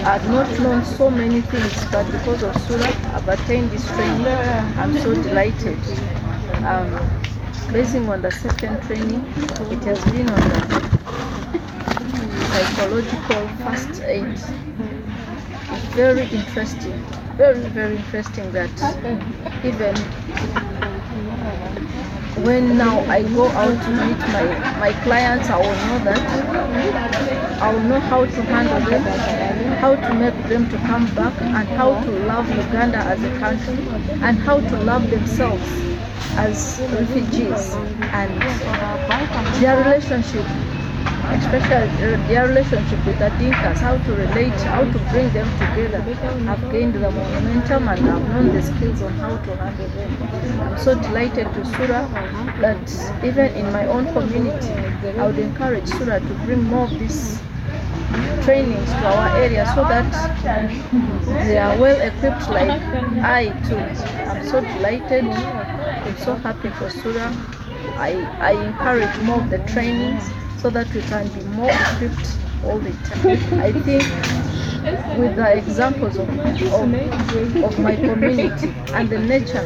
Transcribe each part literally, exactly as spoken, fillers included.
I've not known so many things, but because of Surah, I've attained this training. I'm so delighted. Um, basing on the second training, it has been on the psychological first aid. It's very interesting, very, very interesting that even when now I go out to meet my, my clients, I will know that I will know how to handle them, how to make them to come back, and how to love Uganda as a country, and how to love themselves as refugees, and their relationship, especially their relationship with the Dinkas, how to relate, how to bring them together. I've gained the momentum and I've known the skills on how to handle them. I'm so delighted to Surah that even in my own community, I would encourage Surah to bring more of these trainings to our area so that they are well equipped like I too. I'm so delighted. I'm so happy for Surah. I, I encourage more of the trainings so that we can be more equipped all the time. I think with the examples of, of, of my community and the nature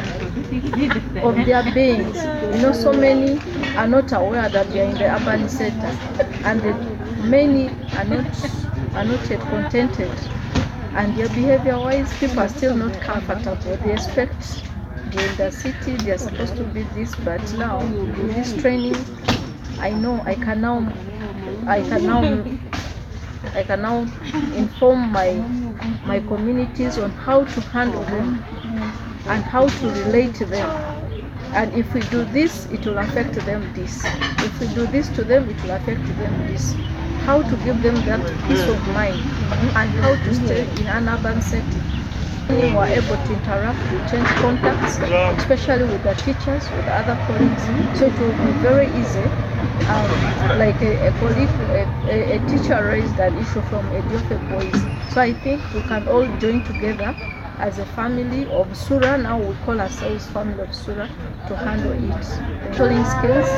of their beings, you know, so many are not aware that they are in the urban center, and the, many are not, are not yet contented, and their behavior-wise, people are still not comfortable. They expect they're in the city, they are supposed to be this, but now with this training, I know I can now, I can now, I can now inform my my communities on how to handle them and how to relate to them. And if we do this, it will affect them this. If we do this to them, it will affect them this. How to give them that peace of mind and how to stay in an urban setting. We were able to interact, to change contacts, especially with the teachers, with other colleagues. So it will be very easy. Um, like a, a colleague, a, a, a teacher raised an issue from Ethiopia boys. So I think we can all join together as a family of Surah. Now we call ourselves family of Surah to handle it. Controlling skills,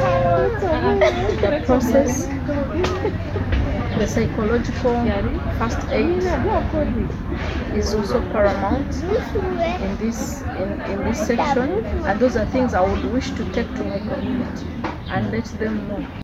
the process, the psychological first aid is also paramount in this in, in this section, and those are things I would wish to take to my community and let them know.